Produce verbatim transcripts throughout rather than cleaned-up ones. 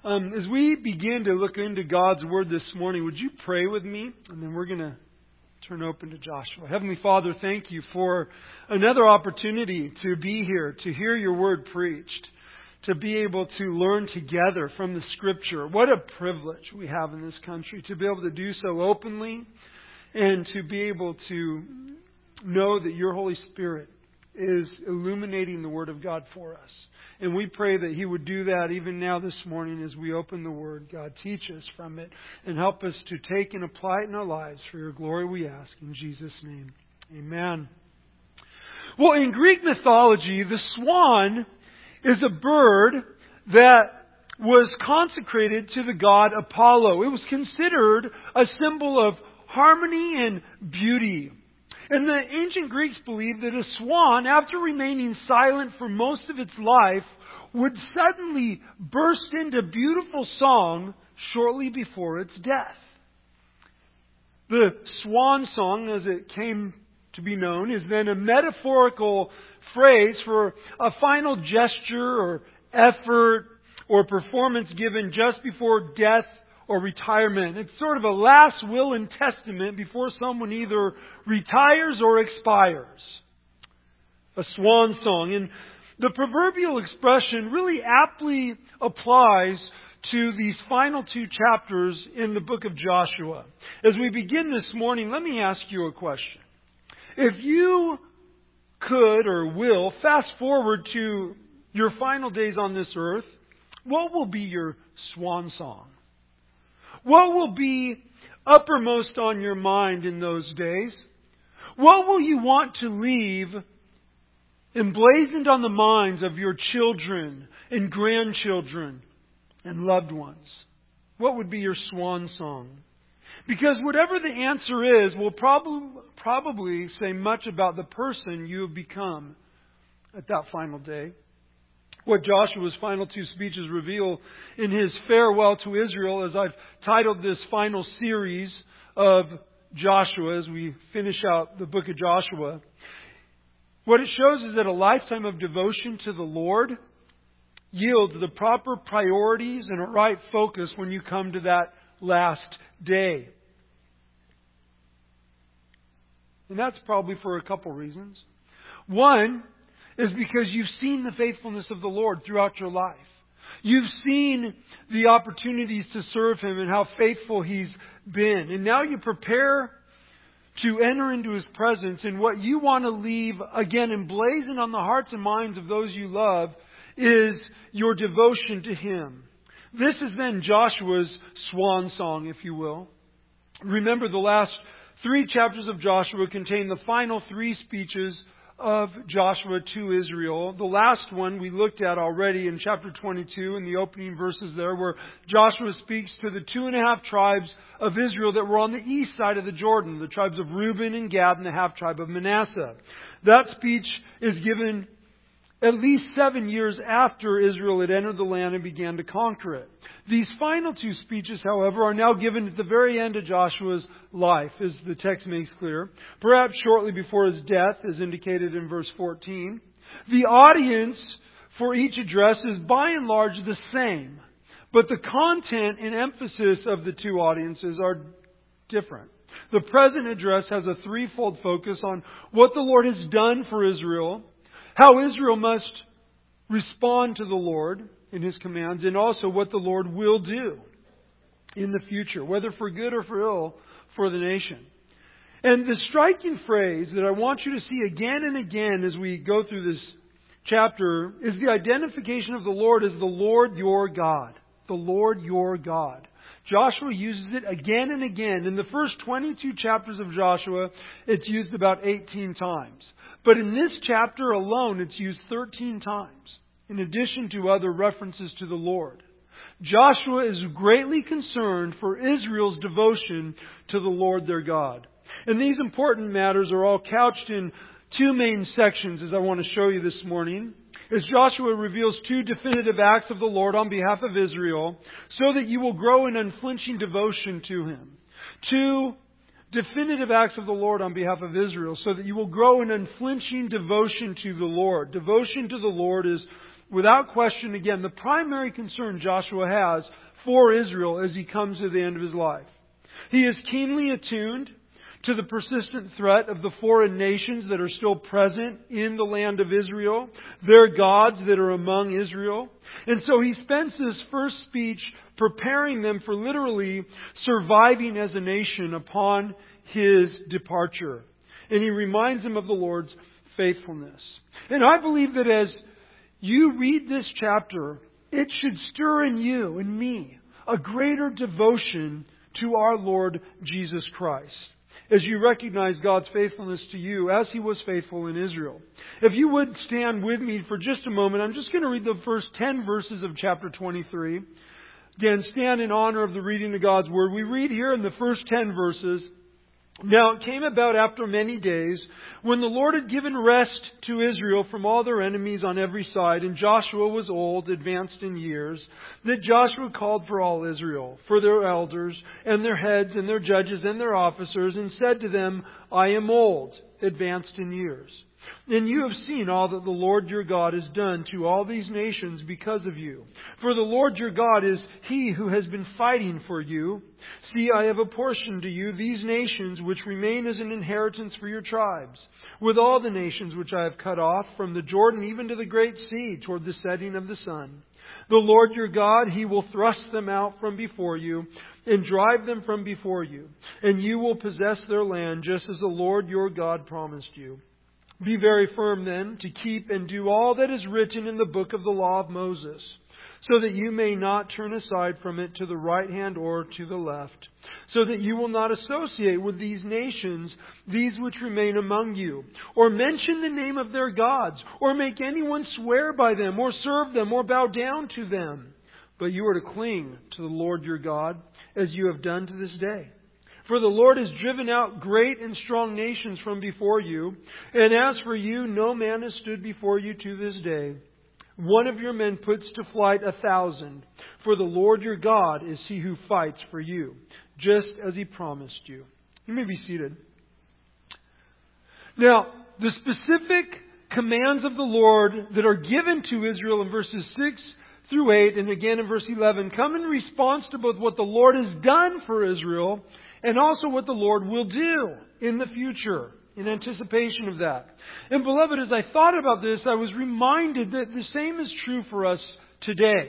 Um, as we begin to look into God's Word this morning, would you pray with me? And then we're going to turn open to Joshua. Heavenly Father, thank you for another opportunity to be here, to hear your Word preached, to be able to learn together from the Scripture. What a privilege we have in this country to be able to do so openly and to be able to know that your Holy Spirit is illuminating the Word of God for us. And we pray that He would do that even now this morning as we open the Word. God, teach us from it and help us to take and apply it in our lives. For your glory we ask. In Jesus' name, amen. Well, in Greek mythology, the swan is a bird that was consecrated to the god Apollo. It was considered a symbol of harmony and beauty. And the ancient Greeks believed that a swan, after remaining silent for most of its life, would suddenly burst into beautiful song shortly before its death. The swan song, as it came to be known, is then a metaphorical phrase for a final gesture or effort or performance given just before death or retirement. It's sort of a last will and testament before someone either retires or expires. A swan song. And the proverbial expression really aptly applies to these final two chapters in the book of Joshua. As we begin this morning, let me ask you a question. If you could or will fast forward to your final days on this earth, what will be your swan song? What will be uppermost on your mind in those days? What will you want to leave emblazoned on the minds of your children and grandchildren and loved ones? What would be your swan song? Because whatever the answer is will prob- probably say much about the person you have become at that final day. What Joshua's final two speeches reveal in his farewell to Israel, as I've titled this final series of Joshua as we finish out the book of Joshua, what it shows is that a lifetime of devotion to the Lord yields the proper priorities and a right focus when you come to that last day. And that's probably for a couple reasons. One is because you've seen the faithfulness of the Lord throughout your life. You've seen the opportunities to serve Him and how faithful He's been. And now you prepare to enter into His presence. And what you want to leave, again, emblazoned on the hearts and minds of those you love, is your devotion to Him. This is then Joshua's swan song, if you will. Remember, the last three chapters of Joshua contain the final three speeches of Joshua to Israel. The last one we looked at already in chapter twenty-two in the opening verses there, where Joshua speaks to the two and a half tribes of Israel that were on the east side of the Jordan, the tribes of Reuben and Gad and the half tribe of Manasseh. That speech is given at least seven years after Israel had entered the land and began to conquer it. These final two speeches, however, are now given at the very end of Joshua's life, as the text makes clear, perhaps shortly before his death, as indicated in verse fourteen. The audience for each address is by and large the same, but the content and emphasis of the two audiences are different. The present address has a threefold focus on what the Lord has done for Israel, how Israel must respond to the Lord in His commands, and also what the Lord will do in the future, whether for good or for ill, for the nation. And the striking phrase that I want you to see again and again as we go through this chapter is the identification of the Lord as the Lord your God. The Lord your God. Joshua uses it again and again. In the first twenty-two chapters of Joshua, it's used about eighteen times. But in this chapter alone, it's used thirteen times, in addition to other references to the Lord. Joshua is greatly concerned for Israel's devotion to the Lord their God. And these important matters are all couched in two main sections, as I want to show you this morning, as Joshua reveals two definitive acts of the Lord on behalf of Israel, so that you will grow in unflinching devotion to Him. Two definitive acts of the Lord on behalf of Israel, so that you will grow in unflinching devotion to the Lord. Devotion to the Lord is without question, again, the primary concern Joshua has for Israel as he comes to the end of his life. He is keenly attuned to the persistent threat of the foreign nations that are still present in the land of Israel, their gods that are among Israel. And so he spends his first speech preparing them for literally surviving as a nation upon his departure. And he reminds them of the Lord's faithfulness. And I believe that as you read this chapter, it should stir in you and me a greater devotion to our Lord Jesus Christ, as you recognize God's faithfulness to you as He was faithful in Israel. If you would stand with me for just a moment, I'm just going to read the first ten verses of chapter twenty-three. Again, stand in honor of the reading of God's Word. We read here in the first ten verses, "Now it came about after many days, when the Lord had given rest to Israel from all their enemies on every side, and Joshua was old, advanced in years, that Joshua called for all Israel, for their elders, and their heads, and their judges, and their officers, and said to them, I am old, advanced in years. And you have seen all that the Lord your God has done to all these nations because of you. For the Lord your God is He who has been fighting for you. See, I have apportioned to you these nations which remain as an inheritance for your tribes, with all the nations which I have cut off, from the Jordan even to the great sea, toward the setting of the sun. The Lord your God, He will thrust them out from before you, and drive them from before you, and you will possess their land, just as the Lord your God promised you. Be very firm then, to keep and do all that is written in the book of the law of Moses, so that you may not turn aside from it to the right hand or to the left, so that you will not associate with these nations, these which remain among you, or mention the name of their gods, or make anyone swear by them, or serve them, or bow down to them. But you are to cling to the Lord your God, as you have done to this day. For the Lord has driven out great and strong nations from before you, and as for you, no man has stood before you to this day. One of your men puts to flight a thousand, for the Lord your God is He who fights for you, just as He promised you." You may be seated. Now, the specific commands of the Lord that are given to Israel in verses six through eight, and again in verse eleven, come in response to both what the Lord has done for Israel and also what the Lord will do in the future, in anticipation of that. And beloved, as I thought about this, I was reminded that the same is true for us today.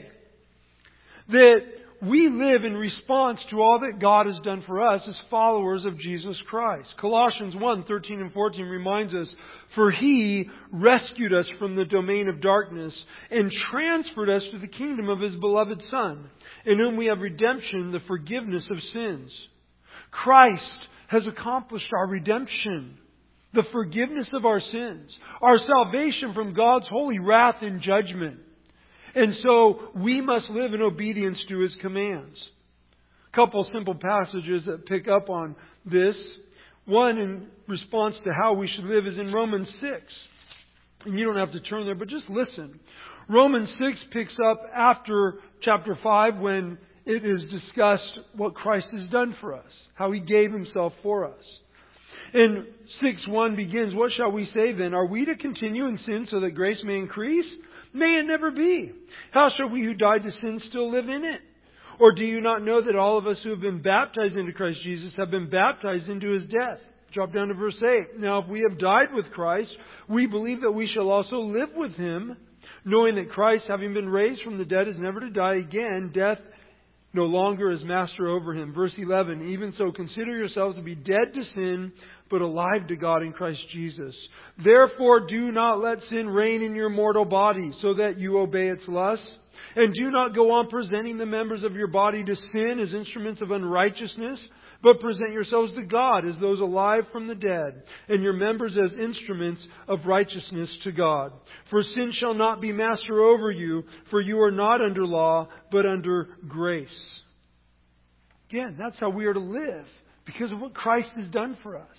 That we live in response to all that God has done for us as followers of Jesus Christ. Colossians one, thirteen and fourteen reminds us, "For He rescued us from the domain of darkness and transferred us to the kingdom of His beloved Son, in whom we have redemption, the forgiveness of sins." Christ has accomplished our redemption, the forgiveness of our sins, our salvation from God's holy wrath and judgment. And so we must live in obedience to His commands. A couple simple passages that pick up on this. One in response to how we should live is in Romans six. And you don't have to turn there, but just listen. Romans six picks up after chapter five when it is discussed what Christ has done for us, how He gave Himself for us. And six one begins, "What shall we say then? Are we to continue in sin so that grace may increase? May it never be. How shall we who died to sin still live in it? Or do you not know that all of us who have been baptized into Christ Jesus have been baptized into His death?" Drop down to verse eight. "Now if we have died with Christ, we believe that we shall also live with Him, knowing that Christ, having been raised from the dead, is never to die again. Death no longer is master over him." Verse eleven, "Even so consider yourselves to be dead to sin, but alive to God in Christ Jesus. Therefore do not let sin reign in your mortal body, so that you obey its lusts. And do not go on presenting the members of your body to sin as instruments of unrighteousness, but present yourselves to God as those alive from the dead, and your members as instruments of righteousness to God. For sin shall not be master over you, for you are not under law, but under grace." Again, that's how we are to live, because of what Christ has done for us.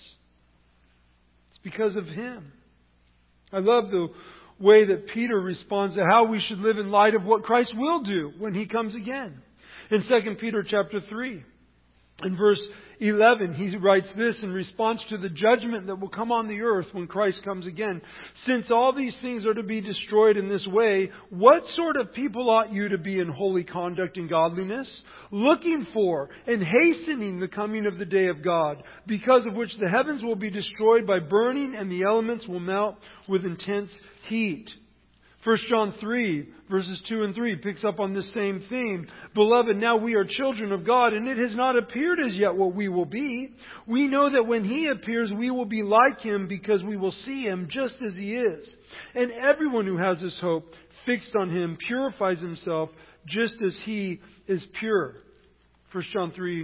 It's because of Him. I love the way that Peter responds to how we should live in light of what Christ will do when He comes again. In Second Peter chapter three, In verse eleven, he writes this in response to the judgment that will come on the earth when Christ comes again. Since all these things are to be destroyed in this way, what sort of people ought you to be in holy conduct and godliness, looking for and hastening the coming of the day of God, because of which the heavens will be destroyed by burning and the elements will melt with intense heat? First John three, verses two and three picks up on this same theme. Beloved, now we are children of God, and it has not appeared as yet what we will be. We know that when He appears, we will be like Him, because we will see Him just as He is. And everyone who has this hope fixed on Him purifies himself just as He is pure. First John three,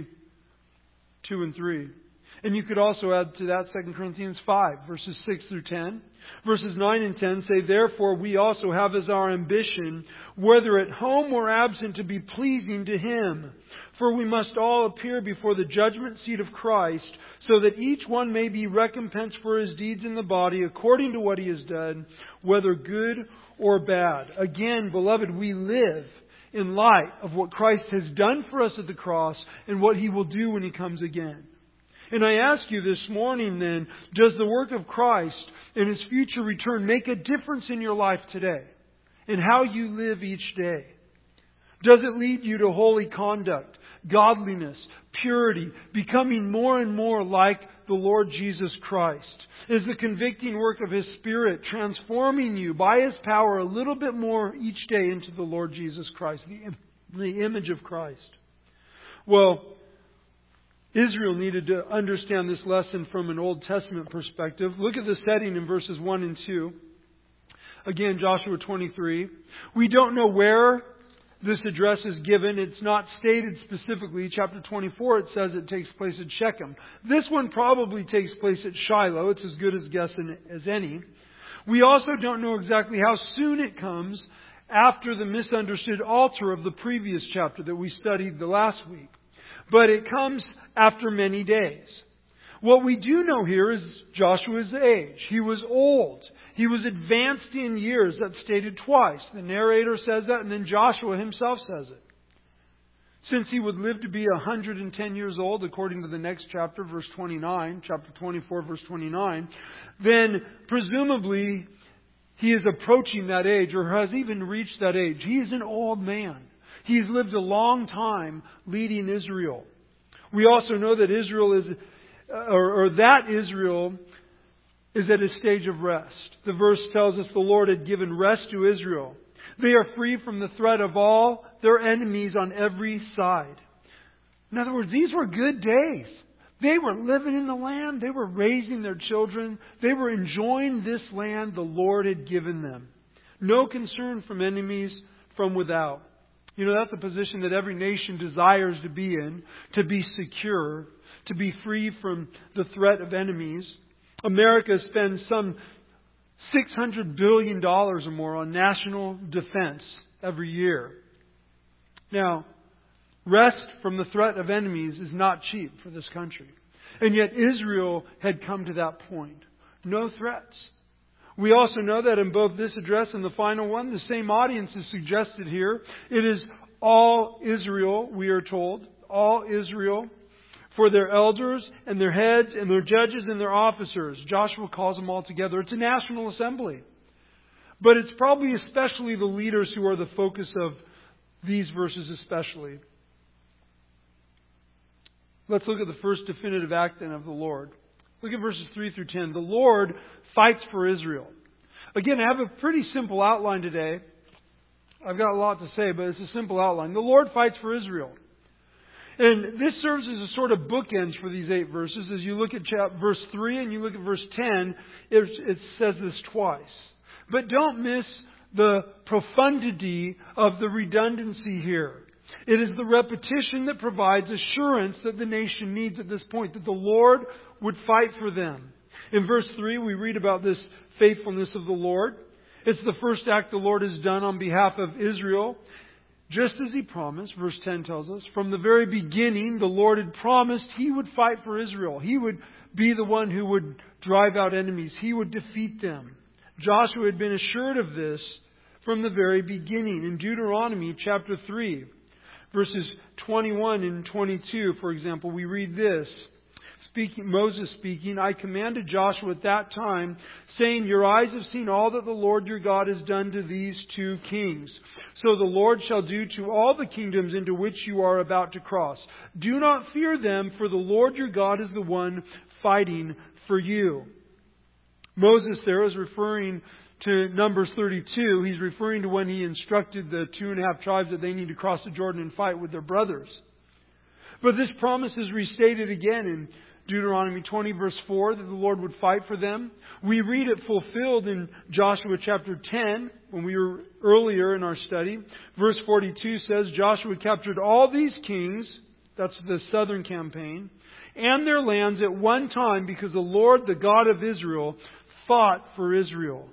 two and three. And you could also add to that Second Corinthians five, verses six through ten. Verses nine and ten say, Therefore we also have as our ambition, whether at home or absent, to be pleasing to Him. For we must all appear before the judgment seat of Christ, so that each one may be recompensed for his deeds in the body, according to what he has done, whether good or bad. Again, beloved, we live in light of what Christ has done for us at the cross and what He will do when He comes again. And I ask you this morning then, does the work of Christ and His future return make a difference in your life today, in how you live each day? Does it lead you to holy conduct, godliness, purity, becoming more and more like the Lord Jesus Christ? Is the convicting work of His Spirit transforming you by His power a little bit more each day into the Lord Jesus Christ, the, the image of Christ? Well, Israel needed to understand this lesson from an Old Testament perspective. Look at the setting in verses one and two. Again, Joshua twenty-three. We don't know where this address is given. It's not stated specifically. Chapter twenty-four, it says it takes place at Shechem. This one probably takes place at Shiloh. It's as good a guess as any. We also don't know exactly how soon it comes after the misunderstood altar of the previous chapter that we studied the last week. But it comes after many days. What we do know here is Joshua's age. He was old. He was advanced in years. That's stated twice. The narrator says that, and then Joshua himself says it. Since he would live to be one hundred ten years old, according to the next chapter, verse twenty-nine, chapter twenty-four, verse twenty-nine, then presumably he is approaching that age, or has even reached that age. He is an old man. He's lived a long time leading Israel. We also know that Israel is, or, or that Israel is at a stage of rest. The verse tells us the Lord had given rest to Israel. They are free from the threat of all their enemies on every side. In other words, these were good days. They were living in the land. They were raising their children. They were enjoying this land the Lord had given them. No concern from enemies from without. You know, that's a position that every nation desires to be in, to be secure, to be free from the threat of enemies. America spends some six hundred billion dollars or more on national defense every year. Now, rest from the threat of enemies is not cheap for this country. And yet Israel had come to that point. No threats. We also know that in both this address and the final one, the same audience is suggested here. It is all Israel, we are told. All Israel, for their elders and their heads and their judges and their officers. Joshua calls them all together. It's a national assembly. But it's probably especially the leaders who are the focus of these verses especially. Let's look at the first definitive act then of the Lord. Look at verses three through ten. The Lord fights for Israel. Again, I have a pretty simple outline today. I've got a lot to say, but it's a simple outline. The Lord fights for Israel. And this serves as a sort of bookends for these eight verses. As you look at chapter, verse three and you look at verse ten, it, it says this twice. But don't miss the profundity of the redundancy here. It is the repetition that provides assurance that the nation needs at this point, that the Lord would fight for them. In verse three, we read about this faithfulness of the Lord. It's the first act the Lord has done on behalf of Israel. Just as He promised, verse ten tells us, from the very beginning, the Lord had promised He would fight for Israel. He would be the one who would drive out enemies. He would defeat them. Joshua had been assured of this from the very beginning. In Deuteronomy chapter three, verses twenty-one and twenty-two, for example, we read this. Speaking, Moses speaking, I commanded Joshua at that time, saying, your eyes have seen all that the Lord your God has done to these two kings. So the Lord shall do to all the kingdoms into which you are about to cross. Do not fear them, for the Lord your God is the one fighting for you. Moses there is referring to Numbers thirty-two. He's referring to when he instructed the two and a half tribes that they need to cross the Jordan and fight with their brothers. But this promise is restated again in Deuteronomy twenty verse four, that the Lord would fight for them. We read it fulfilled in Joshua chapter ten, when we were earlier in our study. Verse forty-two says, Joshua captured all these kings, that's the southern campaign, and their lands at one time because the Lord, the God of Israel, fought for Israel.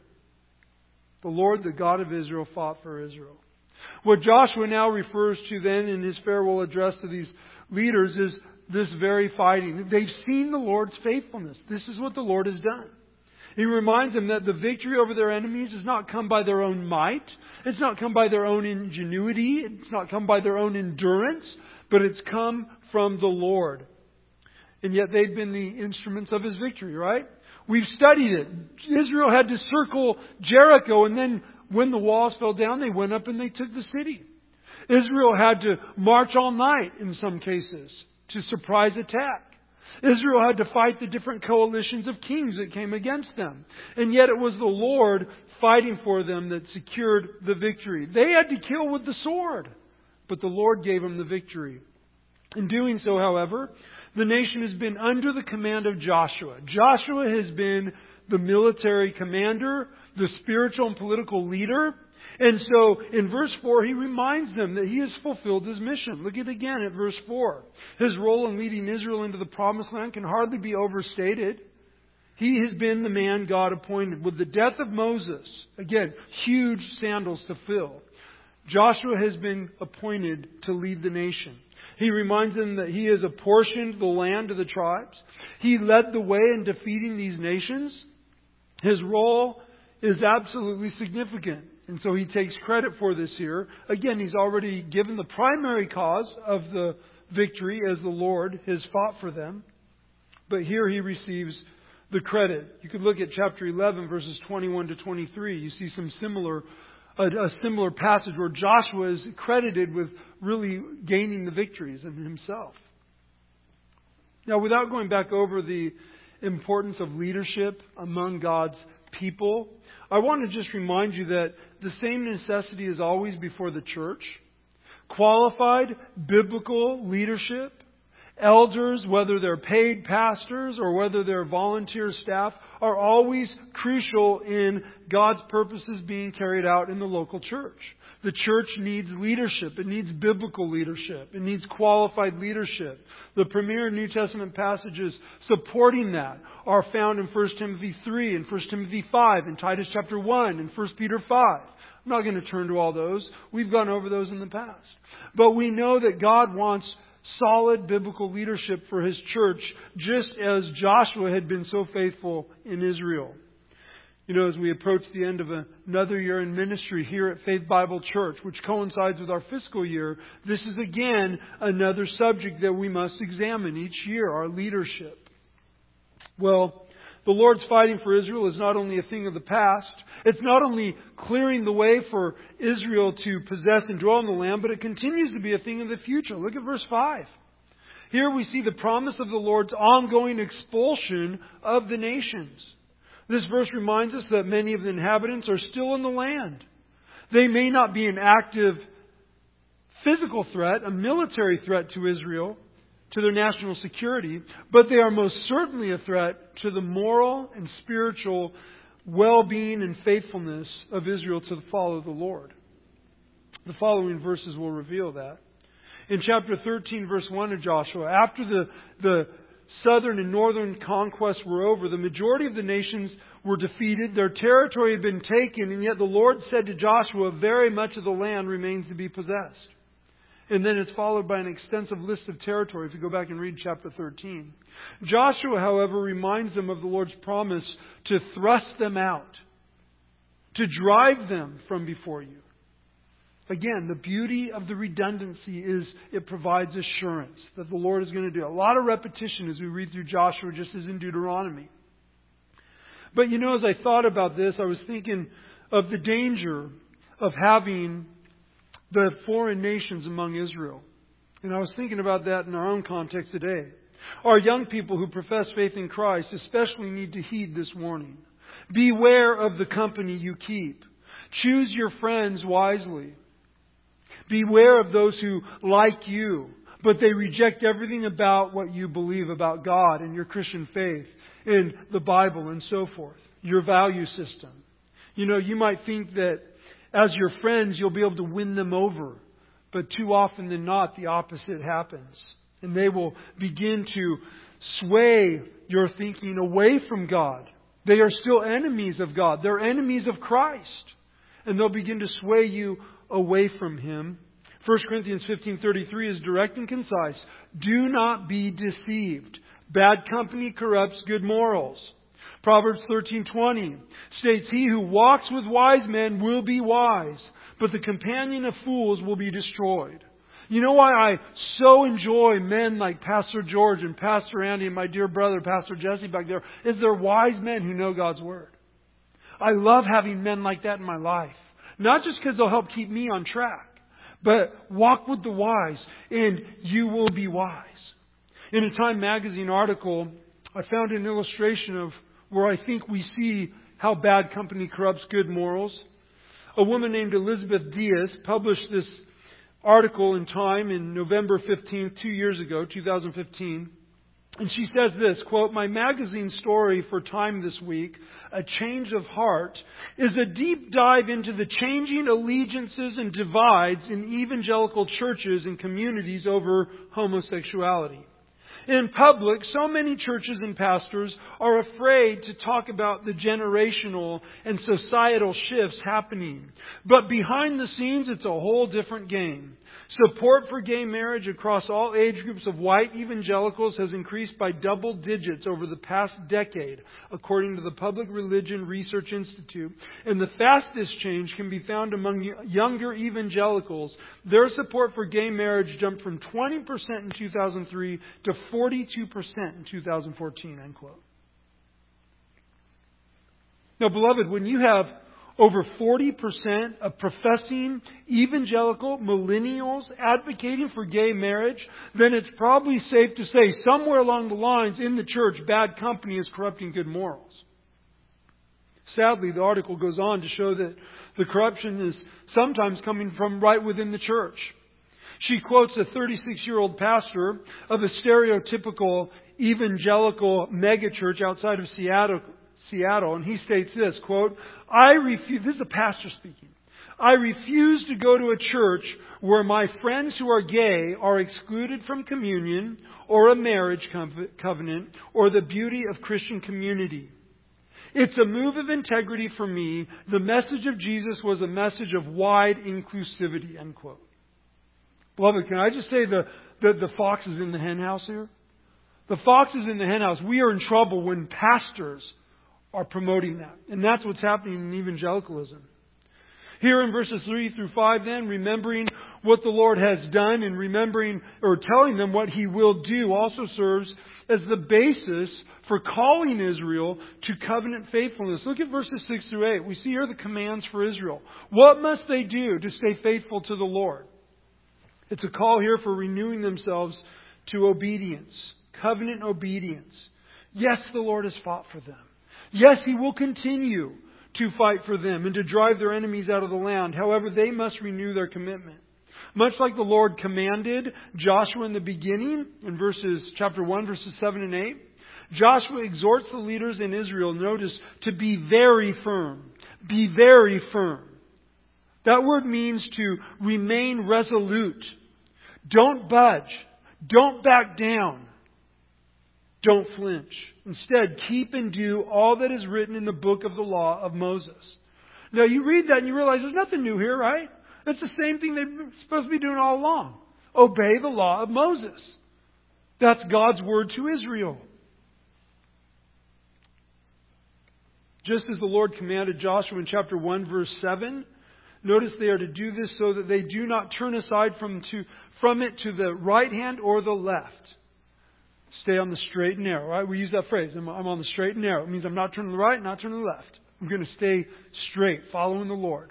The Lord, the God of Israel, fought for Israel. What Joshua now refers to then in his farewell address to these leaders is this very fighting. They've seen the Lord's faithfulness. This is what the Lord has done. He reminds them that the victory over their enemies has not come by their own might. It's not come by their own ingenuity. It's not come by their own endurance. But it's come from the Lord. And yet they've been the instruments of His victory, right? We've studied it. Israel had to circle Jericho, and then when the walls fell down, they went up and they took the city. Israel had to march all night in some cases to surprise attack. Israel had to fight the different coalitions of kings that came against them. And yet it was the Lord fighting for them that secured the victory. They had to kill with the sword, but the Lord gave them the victory. In doing so, however, the nation has been under the command of Joshua. Joshua has been the military commander, the spiritual and political leader. And so in verse four, he reminds them that he has fulfilled his mission. Look at it again at verse four. His role in leading Israel into the promised land can hardly be overstated. He has been the man God appointed. With the death of Moses, again, huge sandals to fill, Joshua has been appointed to lead the nation. He reminds them that he has apportioned the land to the tribes. He led the way in defeating these nations. His role is absolutely significant. And so he takes credit for this here. Again, he's already given the primary cause of the victory as the Lord has fought for them. But here he receives the credit. You could look at chapter eleven, verses twenty-one to twenty-three. You see some similar, a, a similar passage where Joshua is credited with really gaining the victories in himself. Now, without going back over the importance of leadership among God's people, I want to just remind you that the same necessity is always before the church. Qualified biblical leadership, elders, whether they're paid pastors or whether they're volunteer staff, are always crucial in God's purposes being carried out in the local church. The church needs leadership. It needs biblical leadership. It needs qualified leadership. The premier New Testament passages supporting that are found in First Timothy three and First Timothy five and Titus chapter one and First Peter five. I'm not going to turn to all those. We've gone over those in the past. But we know that God wants solid biblical leadership for His church, just as Joshua had been so faithful in Israel. You know, as we approach the end of another year in ministry here at Faith Bible Church, which coincides with our fiscal year, this is again another subject that we must examine each year, our leadership. Well, the Lord's fighting for Israel is not only a thing of the past, it's not only clearing the way for Israel to possess and dwell in the land, but it continues to be a thing of the future. Look at verse five. Here we see the promise of the Lord's ongoing expulsion of the nations. This verse reminds us that many of the inhabitants are still in the land. They may not be an active physical threat, a military threat to Israel, to their national security, but they are most certainly a threat to the moral and spiritual well-being and faithfulness of Israel to follow the Lord. The following verses will reveal that. In chapter thirteen, verse one of Joshua, after the, the southern and northern conquests were over, the majority of the nations were defeated. Their territory had been taken, and yet the Lord said to Joshua, very much of the land remains to be possessed. And then it's followed by an extensive list of territory if you go back and read chapter thirteen. Joshua, however, reminds them of the Lord's promise to thrust them out, to drive them from before you. Again, the beauty of the redundancy is it provides assurance that the Lord is going to do. A lot of repetition as we read through Joshua, just as in Deuteronomy. But you know, as I thought about this, I was thinking of the danger of having the foreign nations among Israel. And I was thinking about that in our own context today. Our young people who profess faith in Christ especially need to heed this warning. Beware of the company you keep. Choose your friends wisely. Beware of those who like you, but they reject everything about what you believe about God and your Christian faith and the Bible and so forth, your value system. You know, you might think that as your friends you'll be able to win them over, but too often than not the opposite happens. And they will begin to sway your thinking away from God. They are still enemies of God. They're enemies of Christ. And they'll begin to sway you away from Him. First Corinthians fifteen thirty-three is direct and concise. Do not be deceived. Bad company corrupts good morals. Proverbs thirteen twenty states, He who walks with wise men will be wise, but the companion of fools will be destroyed. You know why I so enjoy men like Pastor George and Pastor Andy and my dear brother Pastor Jesse back there? Is they're wise men who know God's Word. I love having men like that in my life. Not just because they'll help keep me on track, but walk with the wise and you will be wise. In a Time magazine article, I found an illustration of where I think we see how bad company corrupts good morals. A woman named Elizabeth Diaz published this article in Time in November fifteenth, two years ago, two thousand fifteen. And she says this, quote, my magazine story for Time this week, A Change of Heart, is a deep dive into the changing allegiances and divides in evangelical churches and communities over homosexuality. In public, so many churches and pastors are afraid to talk about the generational and societal shifts happening. But behind the scenes, it's a whole different game. Support for gay marriage across all age groups of white evangelicals has increased by double digits over the past decade, according to the Public Religion Research Institute. And the fastest change can be found among younger evangelicals. Their support for gay marriage jumped from twenty percent in two thousand three to forty-two percent in two thousand fourteen, end quote. Now, beloved, when you have over forty percent of professing evangelical millennials advocating for gay marriage, then it's probably safe to say somewhere along the lines in the church, bad company is corrupting good morals. Sadly, the article goes on to show that the corruption is sometimes coming from right within the church. She quotes a thirty-six-year-old pastor of a stereotypical evangelical megachurch outside of Seattle, Seattle, and he states this, quote, I refuse, this is a pastor speaking, I refuse to go to a church where my friends who are gay are excluded from communion or a marriage covenant or the beauty of Christian community. It's a move of integrity for me. The message of Jesus was a message of wide inclusivity, end quote. Beloved, can I just say the, the, the fox is in the hen house here? The fox is in the hen house. We are in trouble when pastors are promoting that. And that's what's happening in evangelicalism. Here in verses three through five then, remembering what the Lord has done and remembering or telling them what He will do also serves as the basis for calling Israel to covenant faithfulness. Look at verses six through eight. We see here the commands for Israel. What must they do to stay faithful to the Lord? It's a call here for renewing themselves to obedience, covenant obedience. Yes, the Lord has fought for them. Yes, He will continue to fight for them and to drive their enemies out of the land. However, they must renew their commitment. Much like the Lord commanded Joshua in the beginning, in verses chapter one, verses seven and eight, Joshua exhorts the leaders in Israel, notice, to be very firm. Be very firm. That word means to remain resolute. Don't budge. Don't back down. Don't flinch. Instead, keep and do all that is written in the book of the law of Moses. Now, you read that and you realize there's nothing new here, right? It's the same thing they're supposed to be doing all along. Obey the law of Moses. That's God's word to Israel. Just as the Lord commanded Joshua in chapter one, verse seven, Notice they are to do this so that they do not turn aside from, to, from it to the right hand or the left. Stay on the straight and narrow, right? We use that phrase. I'm, I'm on the straight and narrow. It means I'm not turning to the right, not turning to the left. I'm going to stay straight, following the Lord.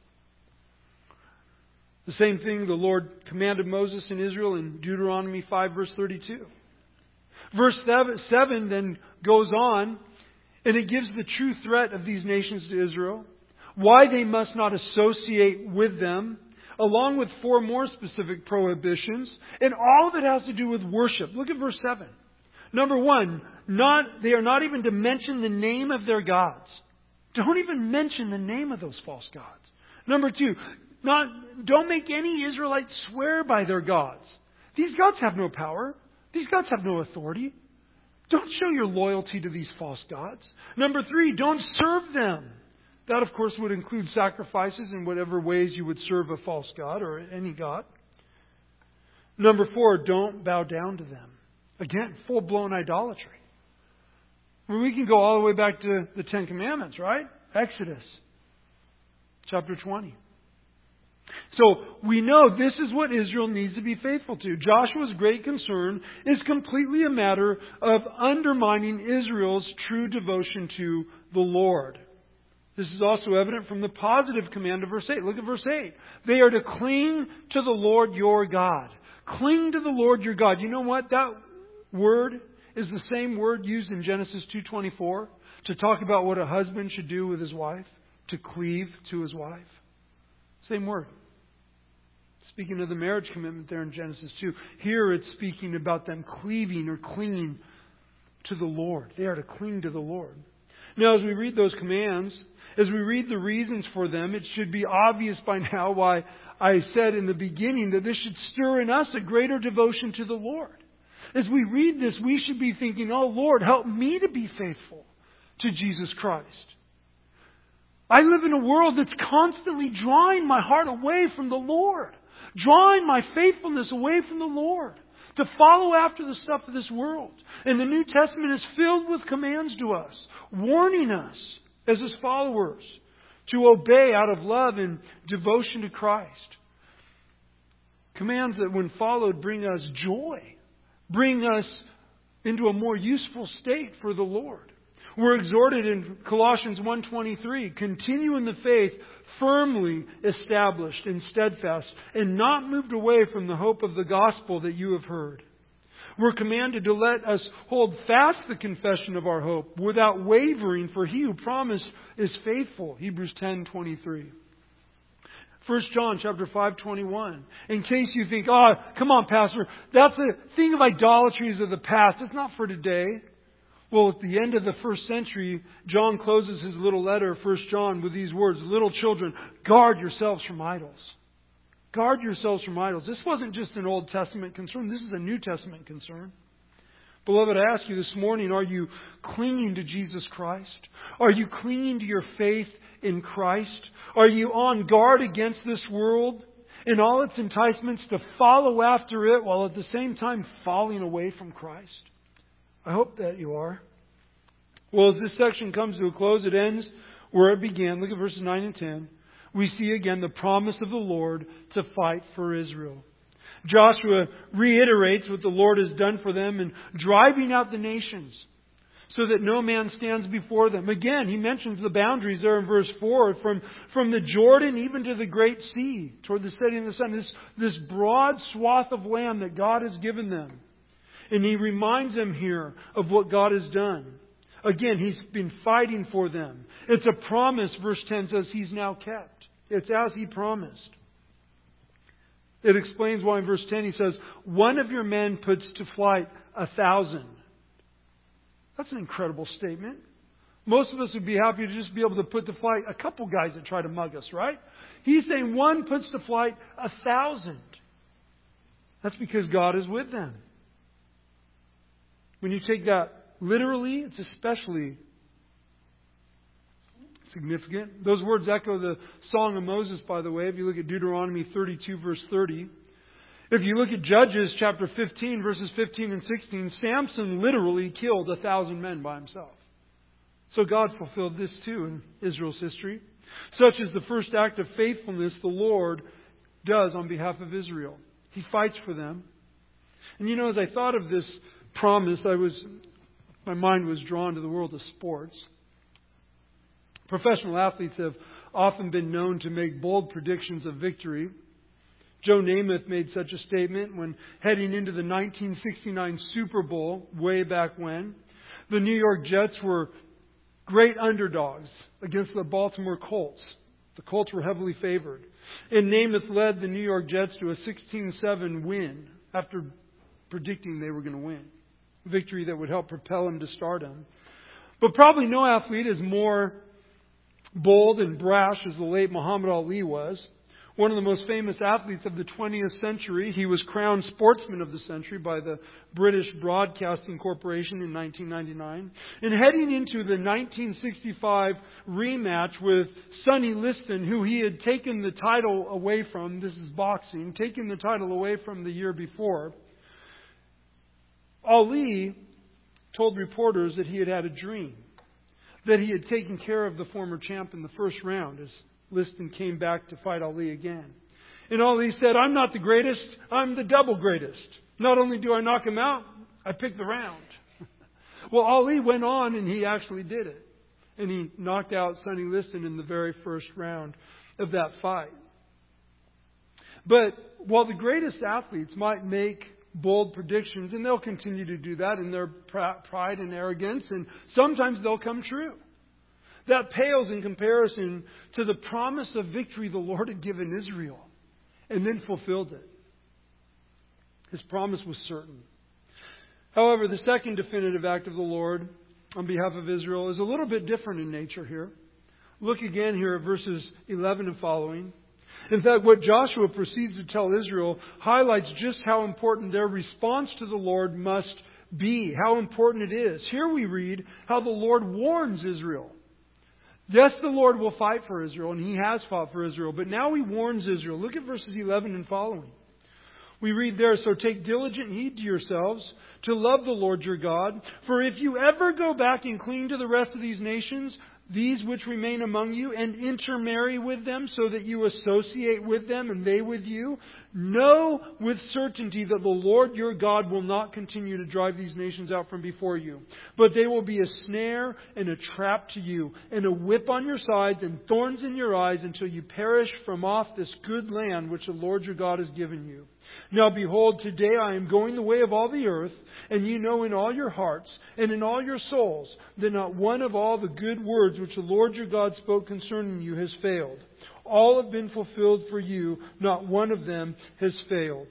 The same thing the Lord commanded Moses and Israel in Deuteronomy five, verse thirty-two. Verse seven then goes on, and it gives the true threat of these nations to Israel, why they must not associate with them, along with four more specific prohibitions, and all of it has to do with worship. Look at verse seven. Number one, not they are not even to mention the name of their gods. Don't even mention the name of those false gods. Number two, not don't make any Israelite swear by their gods. These gods have no power. These gods have no authority. Don't show your loyalty to these false gods. Number three, don't serve them. That, of course, would include sacrifices in whatever ways you would serve a false god or any god. Number four, don't bow down to them. Again, full-blown idolatry. Well, we can go all the way back to the Ten Commandments, right? Exodus chapter twenty. So we know this is what Israel needs to be faithful to. Joshua's great concern is completely a matter of undermining Israel's true devotion to the Lord. This is also evident from the positive command of verse eight. Look at verse eight. They are to cling to the Lord your God. Cling to the Lord your God. You know what? That word is the same word used in Genesis two twenty-four to talk about what a husband should do with his wife, to cleave to his wife. Same word. Speaking of the marriage commitment there in Genesis two. Here it's speaking about them cleaving or clinging to the Lord. They are to cling to the Lord. Now, as we read those commands, as we read the reasons for them, it should be obvious by now why I said in the beginning that this should stir in us a greater devotion to the Lord. As we read this, we should be thinking, oh Lord, help me to be faithful to Jesus Christ. I live in a world that's constantly drawing my heart away from the Lord. Drawing my faithfulness away from the Lord. To follow after the stuff of this world. And the New Testament is filled with commands to us. Warning us as His followers to obey out of love and devotion to Christ. Commands that when followed bring us joy. Bring us into a more useful state for the Lord. We're exhorted in Colossians one twenty-three, continue in the faith firmly established and steadfast, and not moved away from the hope of the gospel that you have heard. We're commanded to let us hold fast the confession of our hope without wavering, for He who promised is faithful. Hebrews ten twenty-three. First John chapter five twenty-one. In case you think, oh, come on, Pastor, that's a thing of idolatries of the past. It's not for today. Well, at the end of the first century, John closes his little letter, First John, with these words, little children, guard yourselves from idols. Guard yourselves from idols. This wasn't just an Old Testament concern. This is a New Testament concern. Beloved, I ask you this morning, are you clinging to Jesus Christ? Are you clinging to your faith in Christ? Are you on guard against this world and all its enticements to follow after it while at the same time falling away from Christ? I hope that you are. Well, as this section comes to a close, it ends where it began. Look at verses nine and ten. We see again the promise of the Lord to fight for Israel. Joshua reiterates what the Lord has done for them in driving out the nations so that no man stands before them. Again, he mentions the boundaries there in verse four, from, from the Jordan even to the great sea, toward the setting of the sun. This, this broad swath of land that God has given them. And he reminds them here of what God has done. Again, He's been fighting for them. It's a promise, verse ten says, He's now kept. It's as He promised. It explains why in verse ten He says, one of your men puts to flight a thousand. That's an incredible statement. Most of us would be happy to just be able to put to flight a couple guys that try to mug us, right? He's saying one puts to flight a thousand. That's because God is with them. When you take that literally, it's especially significant. Those words echo the Song of Moses, by the way, if you look at Deuteronomy thirty-two, verse thirty. If you look at Judges chapter fifteen, verses fifteen and sixteen, Samson literally killed a thousand men by himself. So God fulfilled this too in Israel's history. such as the first act of faithfulness the Lord does on behalf of Israel. He fights for them. And you know, as I thought of this promise, I was, my mind was drawn to the world of sports. Professional athletes have often been known to make bold predictions of victory. Joe Namath made such a statement when heading into the nineteen sixty-nine Super Bowl way back when. The New York Jets were great underdogs against the Baltimore Colts. The Colts were heavily favored. And Namath led the New York Jets to a sixteen seven win after predicting they were going to win. A victory that would help propel him to stardom. But probably no athlete is more bold and brash as the late Muhammad Ali was. One of the most famous athletes of the twentieth century. He was crowned Sportsman of the Century by the British Broadcasting Corporation in nineteen ninety-nine. And heading into the nineteen sixty-five rematch with Sonny Liston, who he had taken the title away from, this is boxing, taken the title away from the year before, Ali told reporters that he had had a dream, that he had taken care of the former champ in the first round as Liston came back to fight Ali again. And Ali said, "I'm not the greatest, I'm the double greatest. Not only do I knock him out, I pick the round." Well, Ali went on and he actually did it. And he knocked out Sonny Liston in the very first round of that fight. But while the greatest athletes might make bold predictions, and they'll continue to do that in their pride and arrogance, and sometimes they'll come true, that pales in comparison to the promise of victory the Lord had given Israel and then fulfilled it. His promise was certain. However, the second definitive act of the Lord on behalf of Israel is a little bit different in nature here. Look again here at verses eleven and following. In fact, what Joshua proceeds to tell Israel highlights just how important their response to the Lord must be, how important it is. Here we read how the Lord warns Israel. Yes, the Lord will fight for Israel, and He has fought for Israel, but now He warns Israel. Look at verses eleven and following. We read there, "So take diligent heed to yourselves to love the Lord your God, for if you ever go back and cling to the rest of these nations, these which remain among you, and intermarry with them so that you associate with them and they with you, know with certainty that the Lord your God will not continue to drive these nations out from before you. But they will be a snare and a trap to you, and a whip on your sides and thorns in your eyes until you perish from off this good land which the Lord your God has given you. Now behold, today I am going the way of all the earth, and you know in all your hearts and in all your souls that not one of all the good words which the Lord your God spoke concerning you has failed. All have been fulfilled for you, not one of them has failed.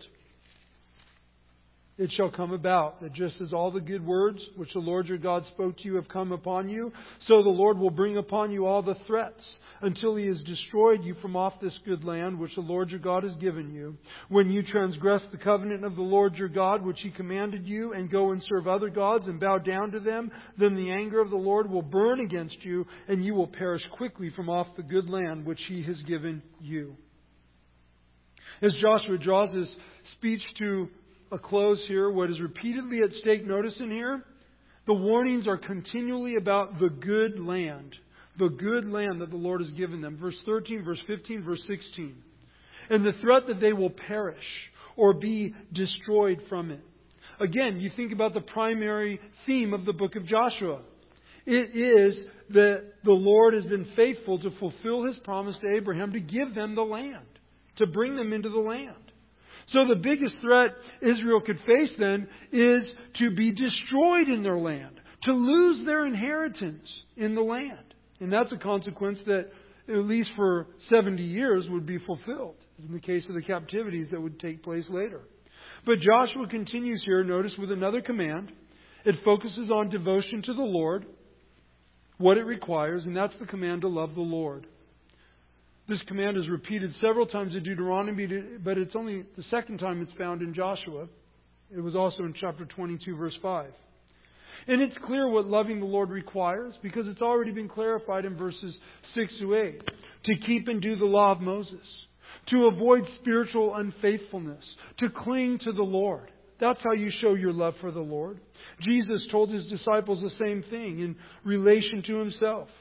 It shall come about that just as all the good words which the Lord your God spoke to you have come upon you, so the Lord will bring upon you all the threats, until He has destroyed you from off this good land which the Lord your God has given you. When you transgress the covenant of the Lord your God which He commanded you, and go and serve other gods and bow down to them, then the anger of the Lord will burn against you, and you will perish quickly from off the good land which He has given you." As Joshua draws his speech to a close here, what is repeatedly at stake, notice in here, the warnings are continually about the good land. The good land that the Lord has given them. Verse thirteen, verse fifteen, verse sixteen. And the threat that they will perish or be destroyed from it. Again, you think about the primary theme of the book of Joshua. It is that the Lord has been faithful to fulfill His promise to Abraham to give them the land, to bring them into the land. So the biggest threat Israel could face then is to be destroyed in their land, to lose their inheritance in the land. And that's a consequence that, at least for seventy years, would be fulfilled, in the case of the captivities that would take place later. But Joshua continues here, notice, with another command. It focuses on devotion to the Lord, what it requires, and that's the command to love the Lord. This command is repeated several times in Deuteronomy, but it's only the second time it's found in Joshua. It was also in chapter twenty-two, verse five. And it's clear what loving the Lord requires, because it's already been clarified in verses six to eight. To keep and do the law of Moses. To avoid spiritual unfaithfulness. To cling to the Lord. That's how you show your love for the Lord. Jesus told His disciples the same thing in relation to Himself.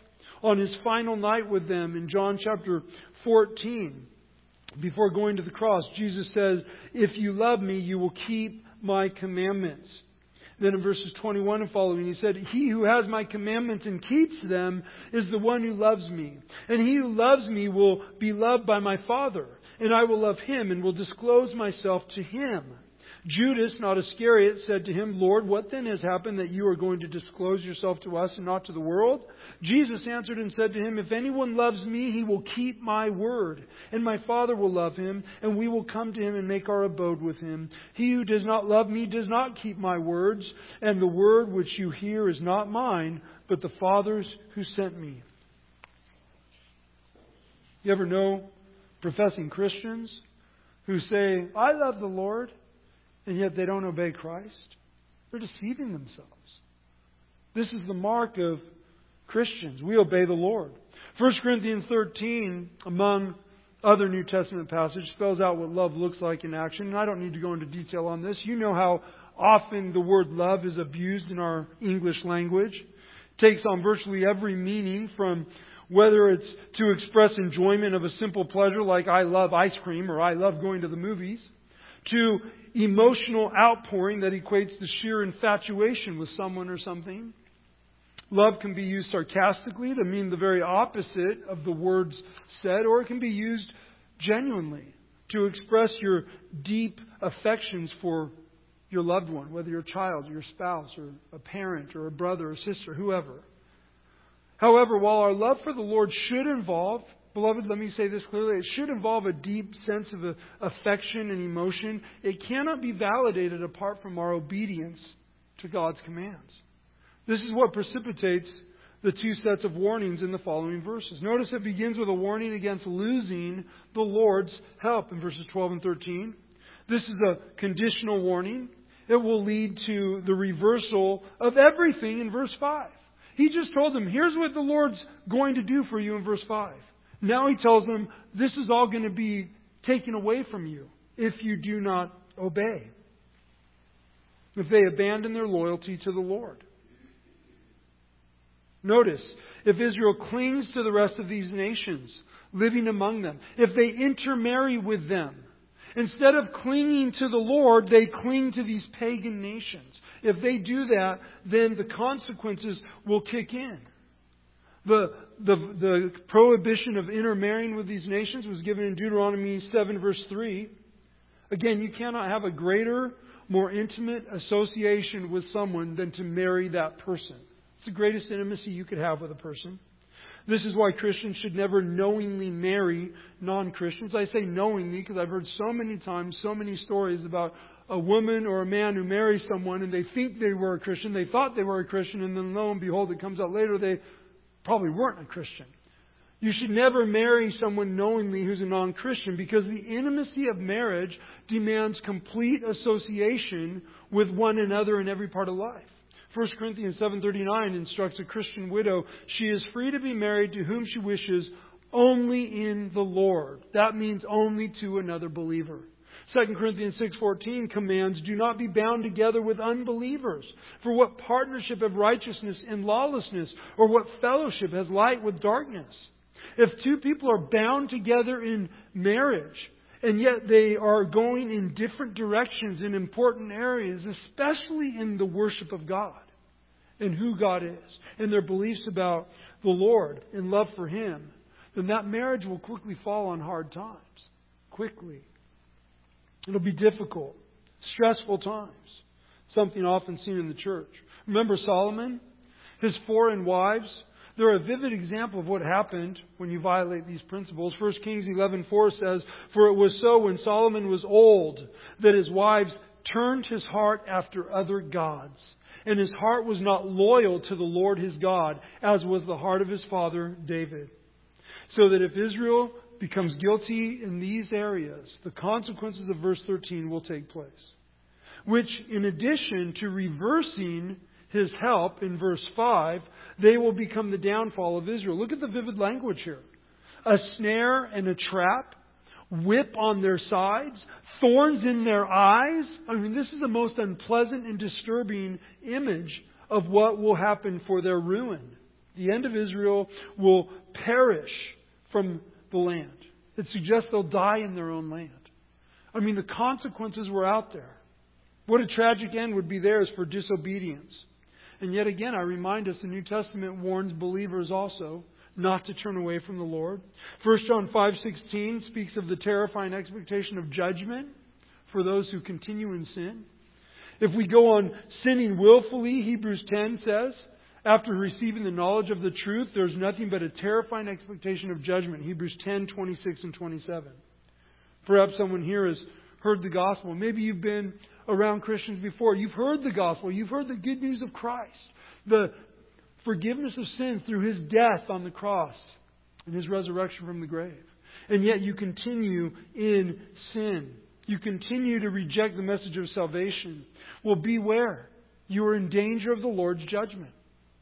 on His final night with them in John chapter fourteen. Before going to the cross, Jesus says, "If you love me, you will keep my commandments." Then in verses twenty-one and following, He said, "He who has my commandments and keeps them is the one who loves me. And he who loves me will be loved by my Father. And I will love him and will disclose myself to him." Judas, not Iscariot, said to Him, "Lord, what then has happened that you are going to disclose yourself to us and not to the world?" Jesus answered and said to him, "If anyone loves me, he will keep my word. And my Father will love him, and we will come to him and make our abode with him. He who does not love me does not keep my words, and the word which you hear is not mine, but the Father's who sent me." You ever know professing Christians who say, "I love the Lord," and yet they don't obey Christ? They're deceiving themselves. This is the mark of Christians. We obey the Lord. First Corinthians thirteen, among other New Testament passages, spells out what love looks like in action. And I don't need to go into detail on this. You know how often the word love is abused in our English language. It takes on virtually every meaning, from whether it's to express enjoyment of a simple pleasure like "I love ice cream" or "I love going to the movies," to emotional outpouring that equates to sheer infatuation with someone or something. Love can be used sarcastically to mean the very opposite of the words said, or it can be used genuinely to express your deep affections for your loved one, whether you're a child, or your spouse, or a parent, or a brother or sister, whoever. However, while our love for the Lord should involve, beloved, let me say this clearly, it should involve a deep sense of affection and emotion, it cannot be validated apart from our obedience to God's commands. This is what precipitates the two sets of warnings in the following verses. Notice it begins with a warning against losing the Lord's help in verses twelve and thirteen. This is a conditional warning. It will lead to the reversal of everything in verse five. He just told them, here's what the Lord's going to do for you in verse five. Now He tells them, this is all going to be taken away from you if you do not obey. If they abandon their loyalty to the Lord. Notice, if Israel clings to the rest of these nations, living among them, if they intermarry with them, instead of clinging to the Lord, they cling to these pagan nations. If they do that, then the consequences will kick in. The, the, the prohibition of intermarrying with these nations was given in Deuteronomy seven verse three. Again, you cannot have a greater, more intimate association with someone than to marry that person. It's the greatest intimacy you could have with a person. This is why Christians should never knowingly marry non-Christians. I say knowingly because I've heard so many times, so many stories about a woman or a man who marries someone and they think they were a Christian, they thought they were a Christian, and then lo and behold, it comes out later they probably weren't a Christian. You should never marry someone knowingly who's a non-Christian, because the intimacy of marriage demands complete association with one another in every part of life. First Corinthians seven thirty-nine instructs a Christian widow, she is free to be married to whom she wishes, only in the Lord. That means only to another believer. Second Corinthians six fourteen commands, do not be bound together with unbelievers. For what partnership of righteousness and lawlessness, or what fellowship has light with darkness? If two people are bound together in marriage, and yet they are going in different directions in important areas, especially in the worship of God and who God is, and their beliefs about the Lord and love for Him, then that marriage will quickly fall on hard times. Quickly. It'll be difficult, stressful times. Something often seen in the church. Remember Solomon? His foreign wives? They're a vivid example of what happened when you violate these principles. First Kings eleven four says, for it was so when Solomon was old that his wives turned his heart after other gods. And his heart was not loyal to the Lord his God, as was the heart of his father David. So that if Israel becomes guilty in these areas, the consequences of verse thirteen will take place. Which, in addition to reversing His help in verse five, they will become the downfall of Israel. Look at the vivid language here. A snare and a trap, whip on their sides, thorns in their eyes. I mean, this is the most unpleasant and disturbing image of what will happen for their ruin. The end of Israel will perish from the land. It suggests they'll die in their own land. I mean, the consequences were out there. What a tragic end would be theirs for disobedience. And yet again, I remind us, the New Testament warns believers also not to turn away from the Lord. First John five sixteen speaks of the terrifying expectation of judgment for those who continue in sin. If we go on sinning willfully, Hebrews ten says, after receiving the knowledge of the truth, there's nothing but a terrifying expectation of judgment. Hebrews ten twenty-six and twenty-seven. Perhaps someone here has heard the gospel. Maybe you've been around Christians before. You've heard the gospel. You've heard the good news of Christ. The forgiveness of sins through His death on the cross and His resurrection from the grave. And yet you continue in sin. You continue to reject the message of salvation. Well, beware. You are in danger of the Lord's judgment.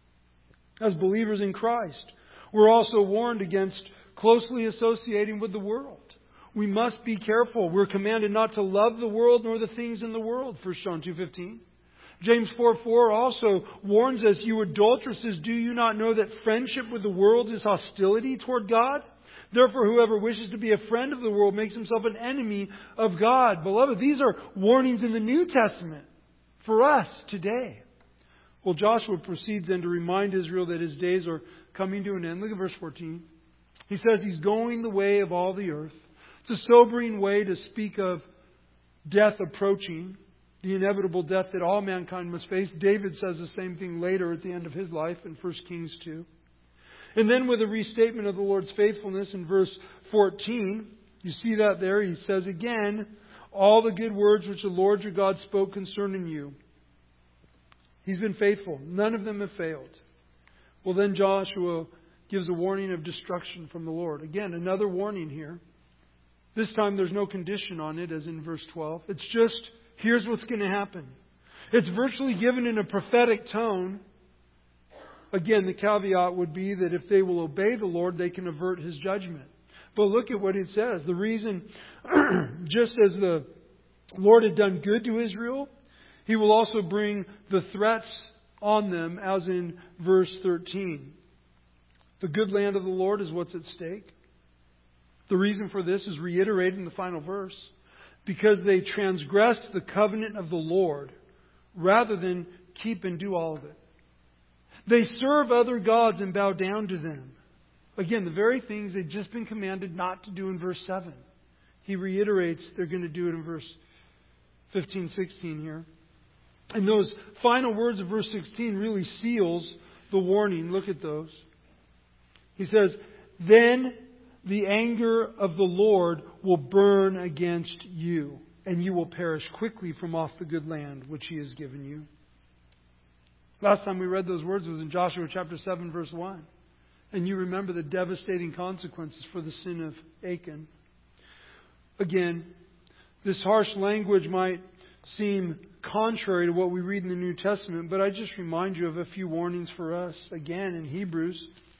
As believers in Christ, we're also warned against closely associating with the world. We must be careful. We're commanded not to love the world nor the things in the world, First John two fifteen. James four four also warns us, you adulteresses, do you not know that friendship with the world is hostility toward God? Therefore, whoever wishes to be a friend of the world makes himself an enemy of God. Beloved, these are warnings in the New Testament for us today. Well, Joshua proceeds then to remind Israel that his days are coming to an end. Look at verse fourteen. He says he's going the way of all the earth. It's a sobering way to speak of death approaching, the inevitable death that all mankind must face. David says the same thing later at the end of his life in First Kings two. And then with a restatement of the Lord's faithfulness in verse fourteen, you see that there. He says again, all the good words which the Lord your God spoke concerning you. He's been faithful. None of them have failed. Well, then Joshua gives a warning of destruction from the Lord. Again, another warning here. This time there's no condition on it, as in verse twelve. It's just, here's what's going to happen. It's virtually given in a prophetic tone. Again, the caveat would be that if they will obey the Lord, they can avert His judgment. But look at what it says. The reason, just as the Lord had done good to Israel, He will also bring the threats on them, as in verse thirteen. The good land of the Lord is what's at stake. The reason for this is reiterated in the final verse. Because they transgressed the covenant of the Lord rather than keep and do all of it. They serve other gods and bow down to them. Again, the very things they've just been commanded not to do in verse seven. He reiterates they're going to do it in verse fifteen, sixteen here. And those final words of verse sixteen really seals the warning. Look at those. He says, then the anger of the Lord will burn against you, and you will perish quickly from off the good land which He has given you. Last time we read those words was in Joshua chapter seven, verse one. And you remember the devastating consequences for the sin of Achan. Again, this harsh language might seem contrary to what we read in the New Testament, but I just remind you of a few warnings for us. Again, in Hebrews.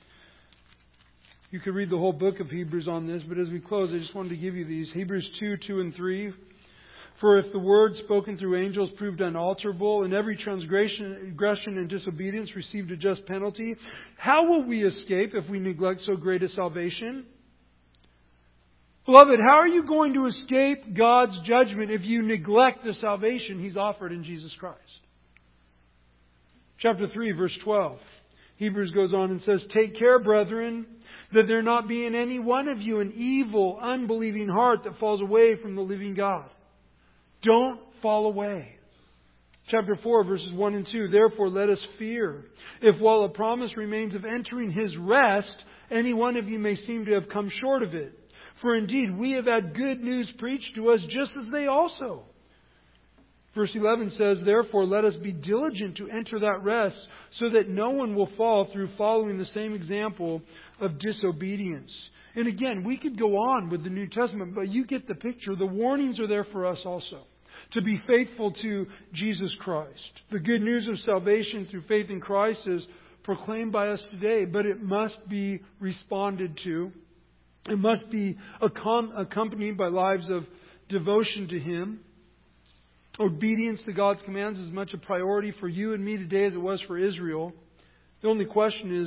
You could read the whole book of Hebrews on this, but as we close, I just wanted to give you these. Hebrews two, two and three. For if the word spoken through angels proved unalterable, and every transgression aggression and disobedience received a just penalty, how will we escape if we neglect so great a salvation? Beloved, how are you going to escape God's judgment if you neglect the salvation He's offered in Jesus Christ? Chapter three, verse twelve. Hebrews goes on and says, take care, brethren, that there not be in any one of you an evil, unbelieving heart that falls away from the living God. Don't fall away. Chapter four, verses one and two. Therefore, let us fear, if while a promise remains of entering His rest, any one of you may seem to have come short of it. For indeed, we have had good news preached to us, just as they also. Verse eleven says, therefore, let us be diligent to enter that rest, so that no one will fall through following the same example of disobedience. And again, we could go on with the New Testament, but you get the picture. The warnings are there for us also. To be faithful to Jesus Christ. The good news of salvation through faith in Christ is proclaimed by us today, but it must be responded to. It must be accompanied by lives of devotion to Him. Obedience to God's commands is as much a priority for you and me today as it was for Israel. The only question is,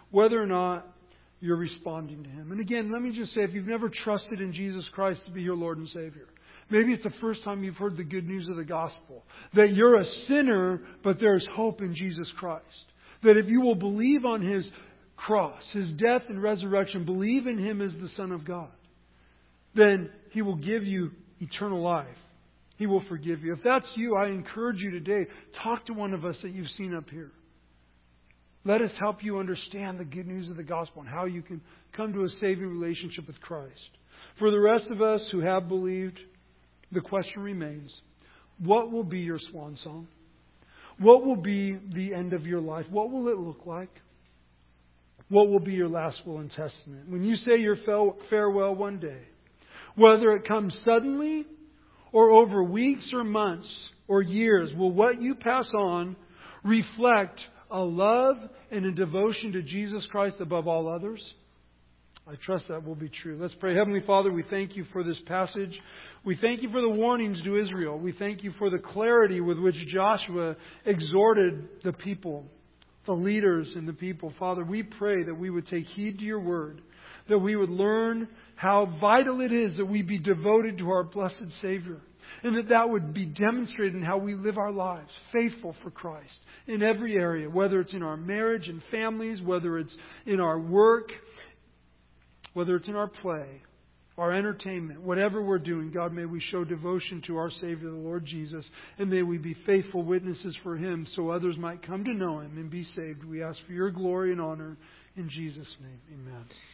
whether or not you're responding to Him. And again, let me just say, if you've never trusted in Jesus Christ to be your Lord and Savior, maybe it's the first time you've heard the good news of the gospel, that you're a sinner, but there's hope in Jesus Christ. That if you will believe on His cross, His death and resurrection, believe in Him as the Son of God, then He will give you eternal life. He will forgive you. If that's you, I encourage you today, talk to one of us that you've seen up here. Let us help you understand the good news of the gospel and how you can come to a saving relationship with Christ. For the rest of us who have believed, the question remains, what will be your swan song? What will be the end of your life? What will it look like? What will be your last will and testament? When you say your farewell one day, whether it comes suddenly or over weeks or months or years, will what you pass on reflect a love and a devotion to Jesus Christ above all others? I trust that will be true. Let's pray. Heavenly Father, we thank You for this passage. We thank You for the warnings to Israel. We thank You for the clarity with which Joshua exhorted the people, the leaders and the people. Father, we pray that we would take heed to Your word, that we would learn how vital it is that we be devoted to our blessed Savior, and that that would be demonstrated in how we live our lives, faithful for Christ in every area, whether it's in our marriage and families, whether it's in our work, whether it's in our play, our entertainment, whatever we're doing. God, may we show devotion to our Savior, the Lord Jesus, and may we be faithful witnesses for Him so others might come to know Him and be saved. We ask for Your glory and honor in Jesus' name. Amen.